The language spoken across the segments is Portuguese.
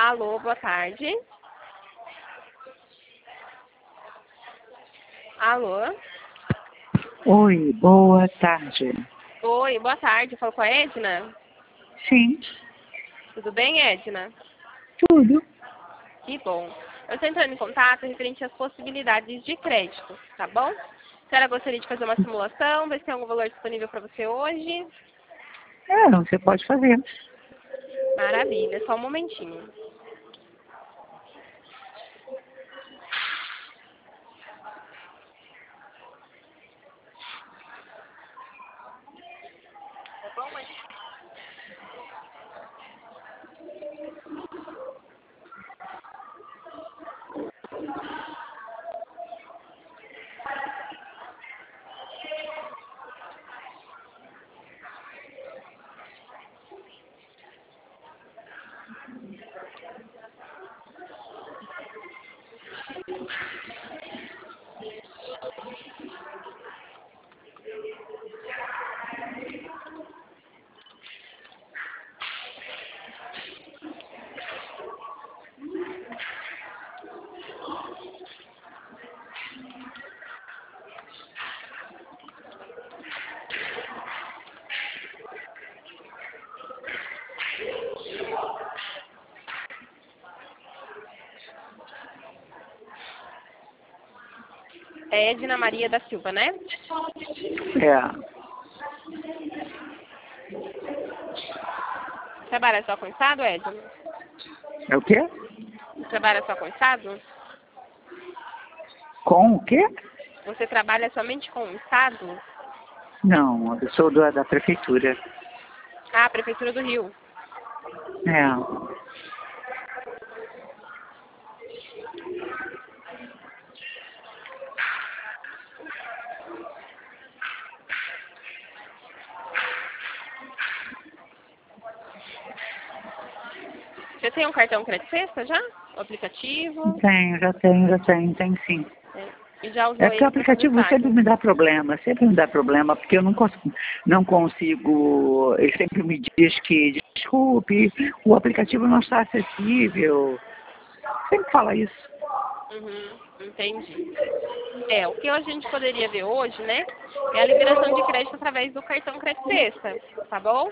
Alô, boa tarde. Alô? Oi, boa tarde. Oi, boa tarde. Falo com a Edna? Sim, Tudo bem, Edna? tudo. Que bom. Eu estou entrando em contato referente às possibilidades de crédito, tá bom? A senhora gostaria de fazer uma simulação, ver se tem algum valor disponível para você hoje? Você pode fazer. Maravilha, só um momentinho. É Edna Maria da Silva, né? É. Trabalha só com estado, Edna? É o quê? Trabalha só com estado? Com o quê? Você trabalha somente com o estado? Não, eu sou da prefeitura. Ah, Prefeitura do Rio. É. Você tem um cartão Crédito Sexta já? O aplicativo? Tem sim. E já usou É porque o ele para fazer aplicativo sempre saque? me dá problema, porque eu não consigo, ele sempre me diz que, desculpe, o aplicativo não está acessível. Sempre fala isso. Entendi. O que a gente poderia ver hoje, né, é a liberação de crédito através do cartão Crédito Sexta, tá bom?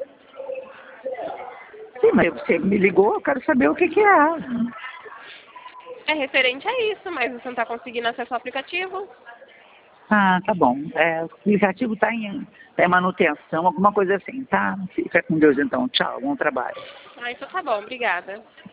Sim, mas você me ligou, eu quero saber o que é. É referente a isso, mas você não está conseguindo acesso ao aplicativo? Ah, tá bom. O aplicativo está em manutenção, alguma coisa assim, tá? Fica com Deus então. Tchau, bom trabalho. Ah, então tá bom, obrigada.